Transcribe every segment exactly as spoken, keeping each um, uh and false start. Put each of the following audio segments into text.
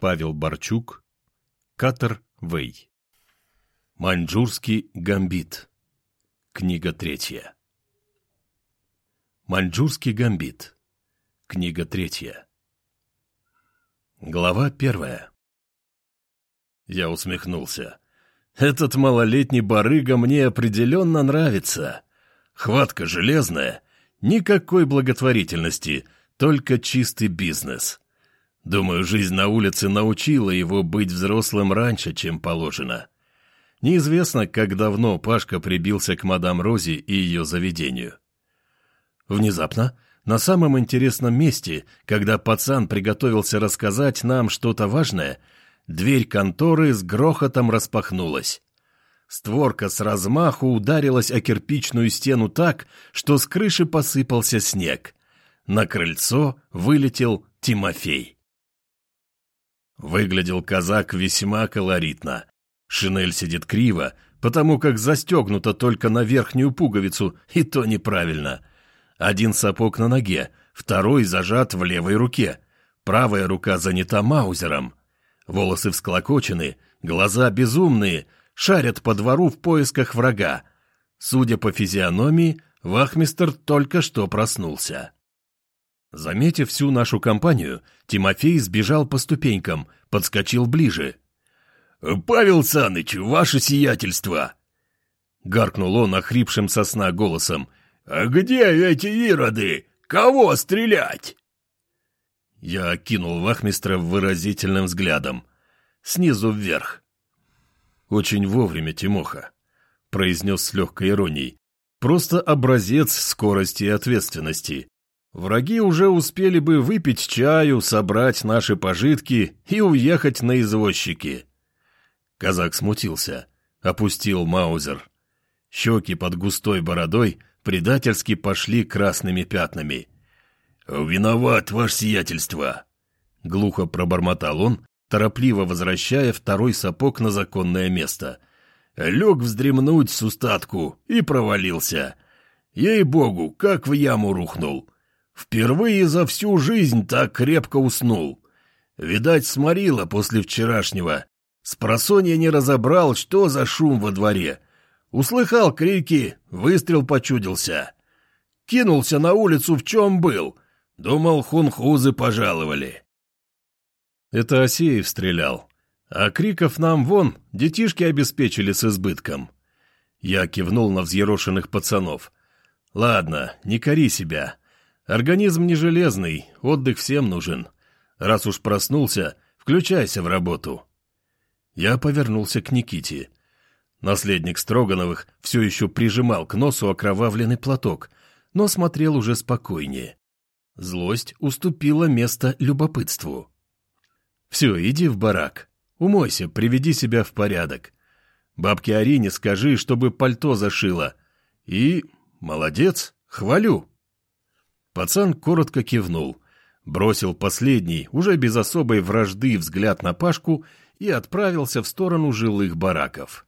Павел Борчук, Катер Вэй. Маньчжурский гамбит. Книга третья. Маньчжурский гамбит. Книга третья. Глава первая. Я усмехнулся. Этот малолетний барыга мне определенно нравится. Хватка железная, никакой благотворительности, только чистый бизнес. Думаю, жизнь на улице научила его быть взрослым раньше, чем положено. Неизвестно, как давно Пашка прибился к мадам Розе и ее заведению. Внезапно, на самом интересном месте, когда пацан приготовился рассказать нам что-то важное, дверь конторы с грохотом распахнулась. Створка с размаху ударилась о кирпичную стену так, что с крыши посыпался снег. На крыльцо вылетел Тимофей. Выглядел казак весьма колоритно. Шинель сидит криво, потому как застегнута только на верхнюю пуговицу, и то неправильно. Один сапог на ноге, второй зажат в левой руке. Правая рука занята маузером. Волосы всклокочены, глаза безумные, шарят по двору в поисках врага. Судя по физиономии, вахмистр только что проснулся. Заметив всю нашу компанию, Тимофей сбежал по ступенькам, подскочил ближе. — Павел Саныч, ваше сиятельство! — гаркнул он охрипшим со сна голосом. — А где эти ироды? Кого стрелять? Я окинул вахмистра выразительным взглядом. Снизу вверх. — Очень вовремя, Тимоха, — произнес с легкой иронией. — Просто образец скорости и ответственности. Враги уже успели бы выпить чаю, собрать наши пожитки и уехать на извозчики. Казак смутился, опустил маузер. Щеки под густой бородой предательски пошли красными пятнами. — Виноват, ваше сиятельство! — глухо пробормотал он, торопливо возвращая второй сапог на законное место. Лег вздремнуть с устатку и провалился. Ей-богу, как в яму рухнул. Впервые за всю жизнь так крепко уснул. Видать, сморило после вчерашнего. Спросонья не разобрал, что за шум во дворе. Услыхал крики, выстрел почудился. Кинулся на улицу, в чем был. Думал, хунхузы пожаловали. Это Асеев стрелял. А криков нам вон детишки обеспечили с избытком. Я кивнул на взъерошенных пацанов. Ладно, не кори себя. Организм не железный, отдых всем нужен. Раз уж проснулся, включайся в работу. Я повернулся к Никите. Наследник Строгановых все еще прижимал к носу окровавленный платок, но смотрел уже спокойнее. Злость уступила место любопытству. «Все, иди в барак. Умойся, приведи себя в порядок. Бабке Арине скажи, чтобы пальто зашила. И... молодец, хвалю». Пацан коротко кивнул, бросил последний, уже без особой вражды, взгляд на Пашку и отправился в сторону жилых бараков.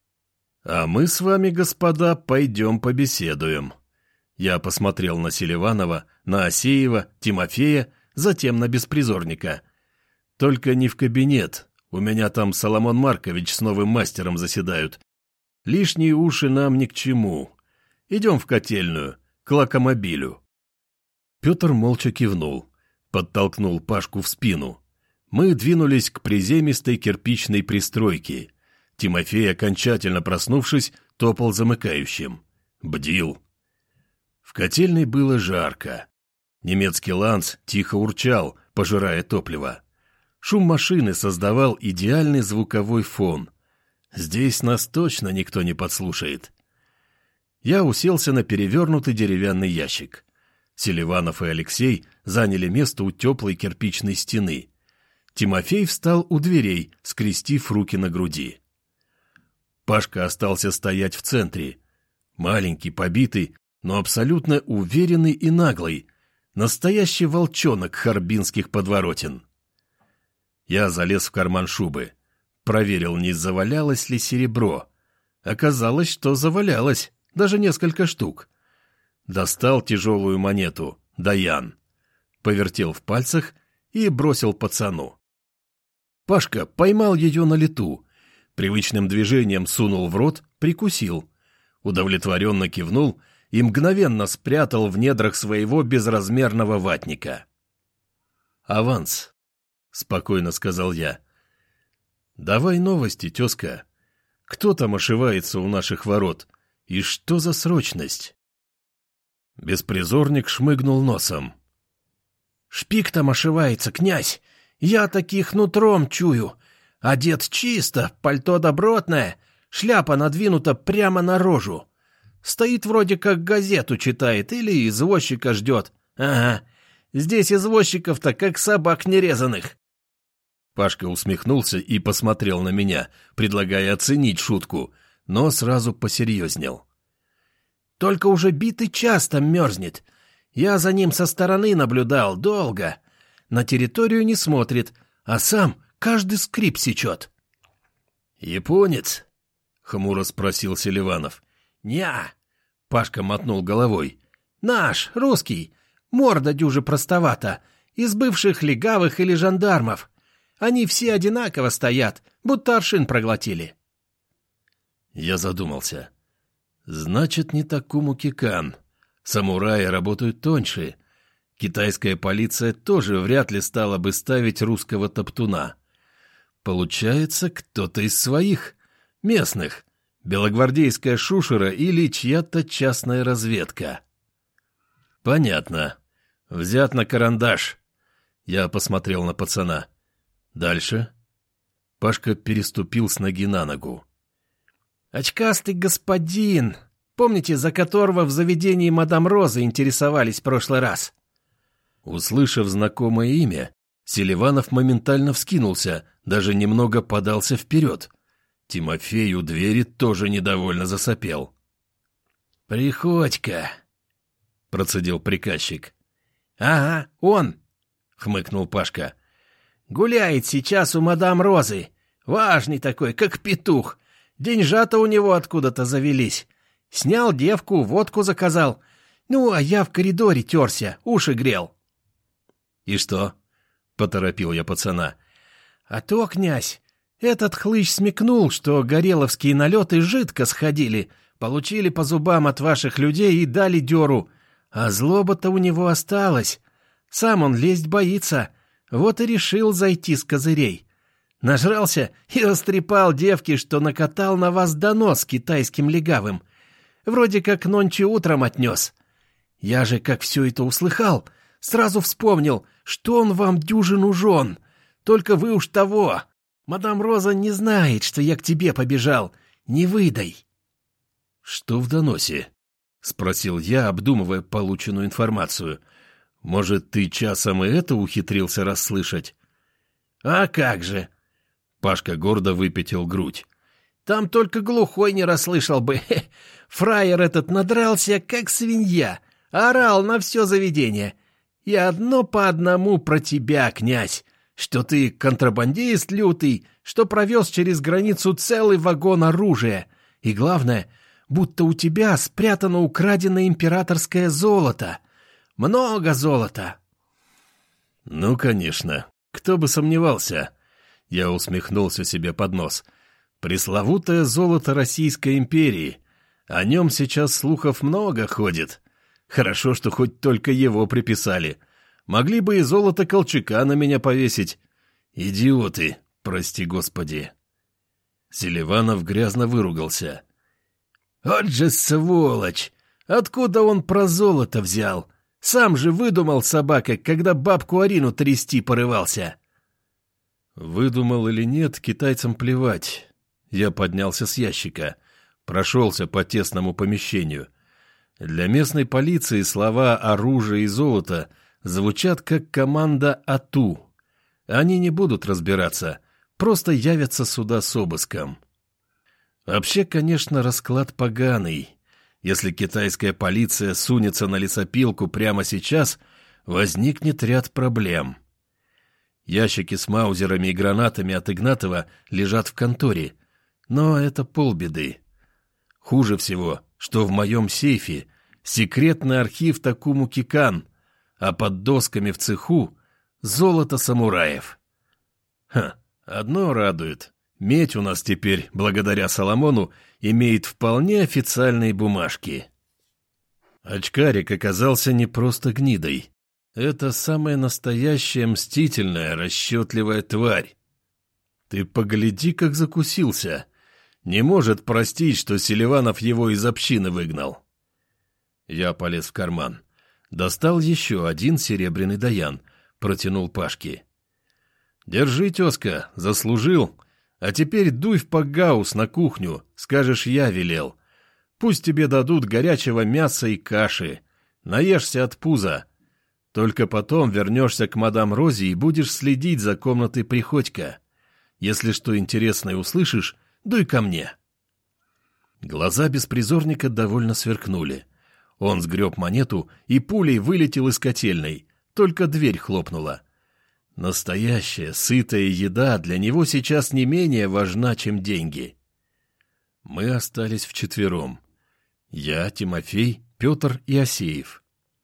«А мы с вами, господа, пойдем побеседуем». Я посмотрел на Селиванова, на Асеева, Тимофея, затем на беспризорника. «Только не в кабинет, у меня там Соломон Маркович с новым мастером заседают. Лишние уши нам ни к чему. Идем в котельную, к локомобилю». Петр молча кивнул, подтолкнул Пашку в спину. Мы двинулись к приземистой кирпичной пристройке. Тимофей, окончательно проснувшись, топал замыкающим. Бдил. В котельной было жарко. Немецкий ланц тихо урчал, пожирая топливо. Шум машины создавал идеальный звуковой фон. Здесь нас точно никто не подслушает. Я уселся на перевернутый деревянный ящик. Селиванов и Алексей заняли место у теплой кирпичной стены. Тимофей встал у дверей, скрестив руки на груди. Пашка остался стоять в центре. Маленький, побитый, но абсолютно уверенный и наглый. Настоящий волчонок харбинских подворотен. Я залез в карман шубы. Проверил, не завалялось ли серебро. Оказалось, что завалялось, даже несколько штук. Достал тяжелую монету, Даян. Повертел в пальцах и бросил пацану. Пашка поймал ее на лету. Привычным движением сунул в рот, прикусил. Удовлетворенно кивнул и мгновенно спрятал в недрах своего безразмерного ватника. «Аванс», — спокойно сказал я. «Давай новости, тезка. Кто там ошивается у наших ворот? И что за срочность?» Беспризорник шмыгнул носом. «Шпик там ошивается, князь. Я таких нутром чую. Одет чисто, пальто добротное, шляпа надвинута прямо на рожу. Стоит вроде как газету читает или извозчика ждет. Ага, здесь извозчиков-то как собак нерезанных». Пашка усмехнулся и посмотрел на меня, предлагая оценить шутку, но сразу посерьезнел. «Только уже битый час там мерзнет. Я за ним со стороны наблюдал долго. На территорию не смотрит, а сам каждый скрип сечет». «Японец?» — хмуро спросил Селиванов. «Не-а», — Пашка мотнул головой. «Наш, русский. Морда дюже простовата. Из бывших легавых или жандармов. Они все одинаково стоят, будто аршин проглотили». Я задумался. Значит, не Такому Кикан. Самураи работают тоньше. Китайская полиция тоже вряд ли стала бы ставить русского топтуна. Получается, кто-то из своих, местных, белогвардейская шушера или чья-то частная разведка. Понятно. Взят на карандаш. Я посмотрел на пацана. Дальше. Пашка переступил с ноги на ногу. «Очкастый господин, помните, за которого в заведении мадам Розы интересовались в прошлый раз?» Услышав знакомое имя, Селиванов моментально вскинулся, даже немного подался вперед. Тимофей у двери тоже недовольно засопел. «Приходько», — процедил приказчик. «Ага, он», — хмыкнул Пашка. «Гуляет сейчас у мадам Розы. Важный такой, как петух. Деньжата у него откуда-то завелись. Снял девку, водку заказал. Ну, а я в коридоре терся, уши грел». «И что?» — поторопил я пацана. «А то, князь, этот хлыщ смекнул, что гореловские налеты жидко сходили, получили по зубам от ваших людей и дали дёру. А злоба-то у него осталась. Сам он лезть боится, вот и решил зайти с козырей. Нажрался и растрепал девки, что накатал на вас донос китайским легавым. Вроде как нонче утром отнес. Я же, как все это услыхал, сразу вспомнил, что он вам дюжину жен. Только вы уж того. Мадам Роза не знает, что я к тебе побежал. Не выдай». «Что в доносе?» — спросил я, обдумывая полученную информацию. «Может, ты часом и это ухитрился расслышать?» «А как же!» Пашка гордо выпятил грудь. «Там только глухой не расслышал бы. Фраер этот надрался, как свинья, орал на все заведение. И одно по одному про тебя, князь, что ты контрабандист лютый, что провез через границу целый вагон оружия. И главное, будто у тебя спрятано украденное императорское золото. Много золота». «Ну, конечно. Кто бы сомневался?» Я усмехнулся себе под нос. «Пресловутое золото Российской империи. О нем сейчас слухов много ходит. Хорошо, что хоть только его приписали. Могли бы и золото Колчака на меня повесить. Идиоты, прости господи». Селиванов грязно выругался. «Вот же сволочь! Откуда он про золото взял? Сам же выдумал, собака, когда бабку Арину трясти порывался». Выдумал или нет, китайцам плевать. Я поднялся с ящика, прошелся по тесному помещению. Для местной полиции слова «оружие» и «золото» звучат как команда «Ату». Они не будут разбираться, просто явятся сюда с обыском. Вообще, конечно, расклад поганый. Если китайская полиция сунется на лесопилку прямо сейчас, возникнет ряд проблем. Ящики с маузерами и гранатами от Игнатова лежат в конторе, но это полбеды. Хуже всего, что в моем сейфе секретный архив Такому Кикан, а под досками в цеху золото самураев. Ха, Одно радует. Медь у нас теперь, благодаря Соломону, имеет вполне официальные бумажки. Очкарик оказался не просто гнидой. Это самая настоящая мстительная, расчетливая тварь. Ты погляди, как закусился. Не может простить, что Селиванов его из общины выгнал. Я полез в карман. Достал еще один серебряный даян. Протянул Пашке. «Держи, тезка, заслужил. А теперь дуй в Пагаус на кухню, скажешь, я велел. Пусть тебе дадут горячего мяса и каши. Наешься от пуза. Только потом вернешься к мадам Розе и будешь следить за комнатой Приходько. Если что интересное услышишь, дуй ко мне». Глаза беспризорника довольно сверкнули. Он сгреб монету и пулей вылетел из котельной. Только дверь хлопнула. Настоящая, сытая еда для него сейчас не менее важна, чем деньги. Мы остались вчетвером. Я, Тимофей, Петр и Асеев.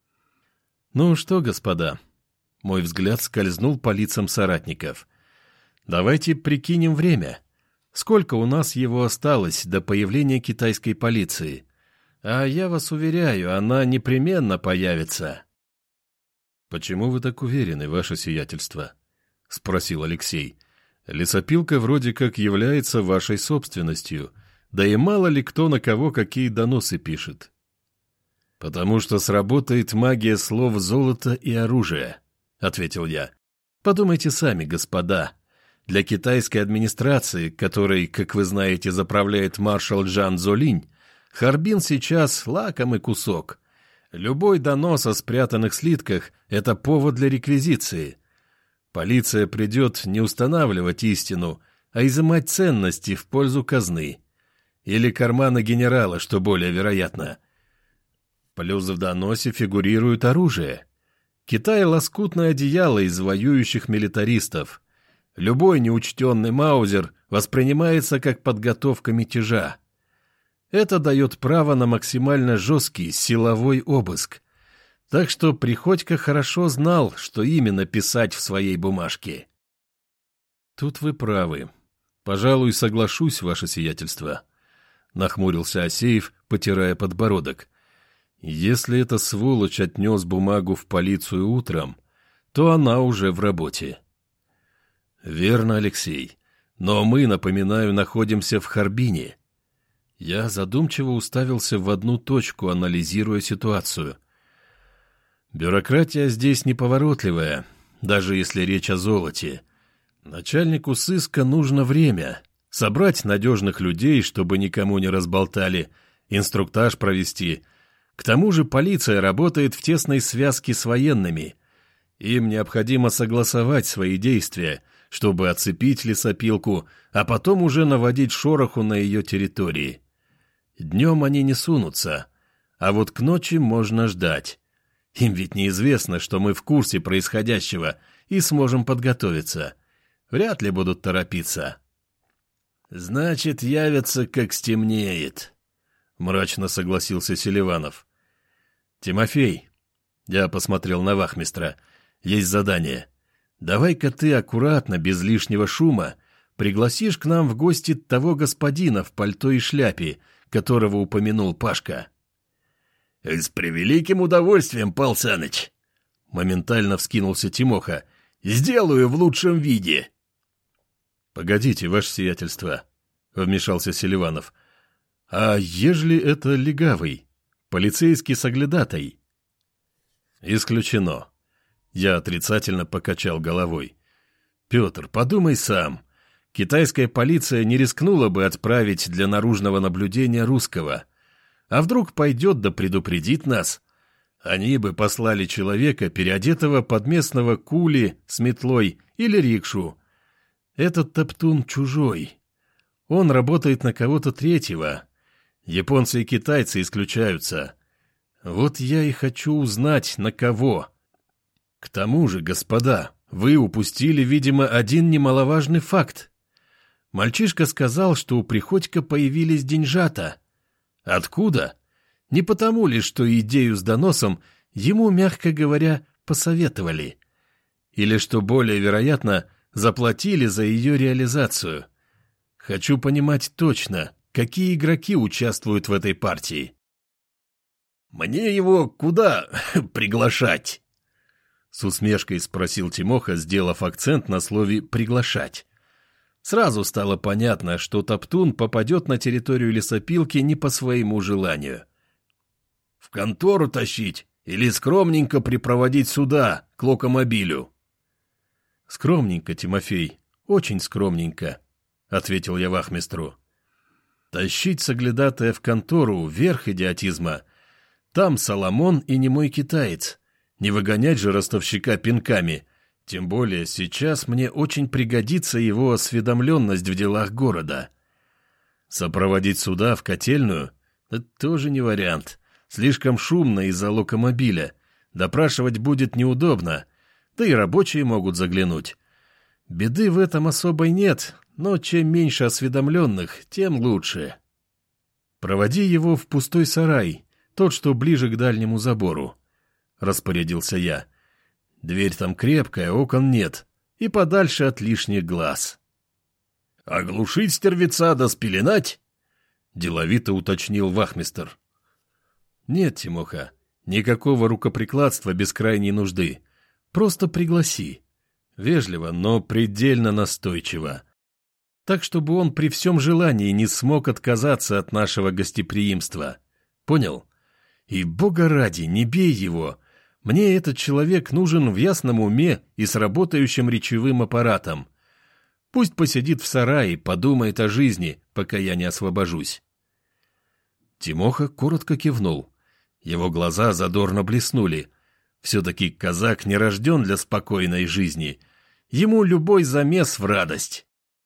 «Ну что, господа?» Мой взгляд скользнул по лицам соратников. «Давайте прикинем время. Сколько у нас его осталось до появления китайской полиции? А я вас уверяю, она непременно появится». «Почему вы так уверены, ваше сиятельство?» — спросил Алексей. «Лесопилка вроде как является вашей собственностью, да и мало ли кто на кого какие доносы пишет». «Потому что сработает магия слов «золото» и «оружие», — ответил я. «Подумайте сами, господа. Для китайской администрации, которой, как вы знаете, заправляет маршал Джан Цзолинь, Харбин сейчас лакомый кусок. Любой донос о спрятанных слитках — это повод для реквизиции. Полиция придет не устанавливать истину, а изымать ценности в пользу казны. Или кармана генерала, что более вероятно. Плюс в доносе фигурирует оружие. Китай — лоскутное одеяло из воюющих милитаристов. Любой неучтенный маузер воспринимается как подготовка мятежа. Это дает право на максимально жесткий силовой обыск. Так что Приходько хорошо знал, что именно писать в своей бумажке. «Тут вы правы. Пожалуй, соглашусь, ваше сиятельство», — нахмурился Асеев, потирая подбородок. «Если эта сволочь отнес бумагу в полицию утром, то она уже в работе». «Верно, Алексей. Но мы, напоминаю, находимся в Харбине». Я задумчиво уставился в одну точку, анализируя ситуацию. Бюрократия здесь неповоротливая, даже если речь о золоте. Начальнику сыска нужно время. Собрать надежных людей, чтобы никому не разболтали, инструктаж провести. К тому же полиция работает в тесной связке с военными. Им необходимо согласовать свои действия, чтобы оцепить лесопилку, а потом уже наводить шороху на ее территории. Днем они не сунутся, а вот к ночи можно ждать. Им ведь неизвестно, что мы в курсе происходящего и сможем подготовиться. Вряд ли будут торопиться. «Значит, явятся, как стемнеет», — мрачно согласился Селиванов. «Тимофей», — я посмотрел на вахмистра, — «есть задание. Давай-ка ты аккуратно, без лишнего шума, пригласишь к нам в гости того господина в пальто и шляпе, которого упомянул Пашка». — С превеликим удовольствием, Пал Саныч! — моментально вскинулся Тимоха. — Сделаю в лучшем виде. — Погодите, ваше сиятельство, — вмешался Селиванов. — А ежели это легавый, полицейский соглядатай? — Исключено. Я отрицательно покачал головой. — Петр, подумай сам. Китайская полиция не рискнула бы отправить для наружного наблюдения русского. А вдруг пойдет да предупредит нас? Они бы послали человека, переодетого под местного кули с метлой или рикшу. Этот топтун чужой. Он работает на кого-то третьего. Японцы и китайцы исключаются. Вот я и хочу узнать, на кого. К тому же, господа, вы упустили, видимо, один немаловажный факт. Мальчишка сказал, что у Приходько появились деньжата. Откуда? Не потому ли, что идею с доносом ему, мягко говоря, посоветовали? Или, что более вероятно, заплатили за ее реализацию. Хочу понимать точно, какие игроки участвуют в этой партии. «Мне его куда приглашать?» С усмешкой спросил Тимоха, сделав акцент на слове «приглашать». Сразу стало понятно, что Топтун попадет на территорию лесопилки не по своему желанию. «В контору тащить или скромненько припроводить сюда, к локомобилю?» «Скромненько, Тимофей, очень скромненько», — ответил я вахмистру. «Тащить соглядатая в контору — верх идиотизма. Там Соломон и немой китаец. Не выгонять же ростовщика пинками. Тем более сейчас мне очень пригодится его осведомленность в делах города. Сопроводить суда в котельную — это тоже не вариант. Слишком шумно из-за локомобиля. Допрашивать будет неудобно, да и рабочие могут заглянуть. Беды в этом особой нет, но чем меньше осведомленных, тем лучше. Проводи его в пустой сарай, тот, что ближе к дальнему забору, — распорядился я. Дверь там крепкая, окон нет, и подальше от лишних глаз. — Оглушить стервеца да спеленать? — деловито уточнил вахмистр. — Нет, Тимоха, никакого рукоприкладства без крайней нужды. Просто пригласи. Вежливо, но предельно настойчиво. Так, чтобы он при всем желании не смог отказаться от нашего гостеприимства. Понял? И, бога ради, не бей его. Мне этот человек нужен в ясном уме и с работающим речевым аппаратом. Пусть посидит в сарае, подумает о жизни, пока я не освобожусь. Тимоха коротко кивнул. Его глаза задорно блеснули. Все-таки казак не рожден для спокойной жизни. Ему любой замес в радость.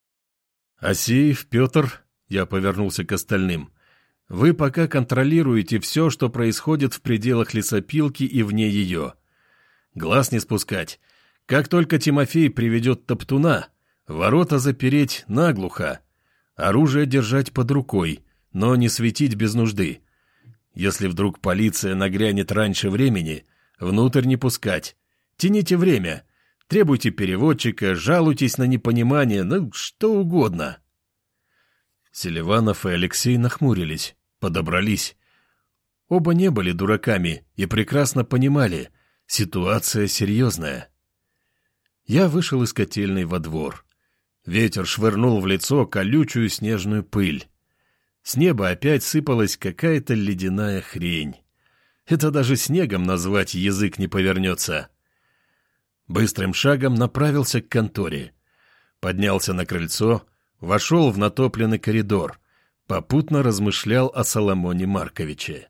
«Асеев, Петр», — я повернулся к остальным, — «вы пока контролируете все, что происходит в пределах лесопилки и вне ее. Глаз не спускать. Как только Тимофей приведет Топтуна, ворота запереть наглухо, оружие держать под рукой, но не светить без нужды. Если вдруг полиция нагрянет раньше времени, внутрь не пускать. Тяните время, требуйте переводчика, жалуйтесь на непонимание, ну, что угодно». Селиванов и Алексей нахмурились, подобрались. Оба не были дураками и прекрасно понимали, ситуация серьезная. Я вышел из котельной во двор. Ветер швырнул в лицо колючую снежную пыль. С неба опять сыпалась какая-то ледяная хрень. Это даже снегом назвать язык не повернется. Быстрым шагом направился к конторе. Поднялся на крыльцо, вошел в натопленный коридор, попутно размышлял о Соломоне Марковиче.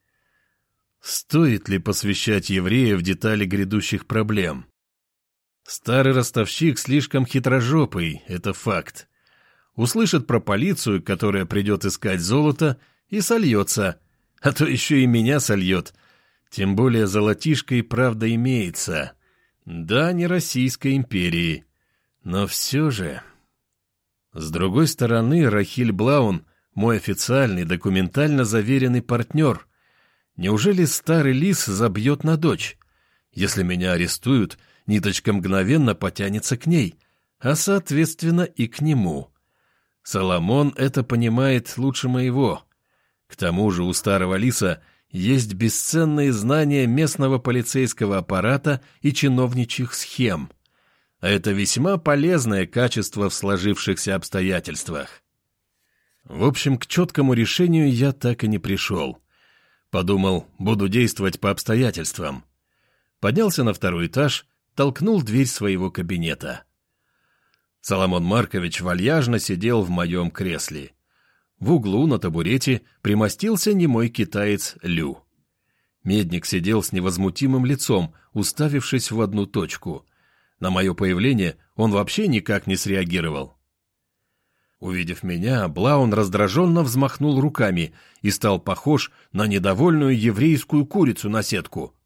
Стоит ли посвящать еврея в детали грядущих проблем? Старый ростовщик слишком хитрожопый, это факт. Услышит про полицию, которая придет искать золото, и сольется, а то еще и меня сольет. Тем более золотишко и правда имеется. Да, не Российской империи, но все же... С другой стороны, Рахиль Блаун — мой официальный, документально заверенный партнер. Неужели старый лис забьет на дочь? Если меня арестуют, ниточка мгновенно потянется к ней, а, соответственно, и к нему. Соломон это понимает лучше моего. К тому же у старого лиса есть бесценные знания местного полицейского аппарата и чиновничьих схем. А это весьма полезное качество в сложившихся обстоятельствах. В общем, к четкому решению я так и не пришел. Подумал, буду действовать по обстоятельствам. Поднялся на второй этаж, толкнул дверь своего кабинета. Соломон Маркович вальяжно сидел в моем кресле. В углу на табурете примостился немой китаец Лю. Медник сидел с невозмутимым лицом, уставившись в одну точку. На мое появление он вообще никак не среагировал. Увидев меня, Блаун раздраженно взмахнул руками и стал похож на недовольную еврейскую курицу на сетку.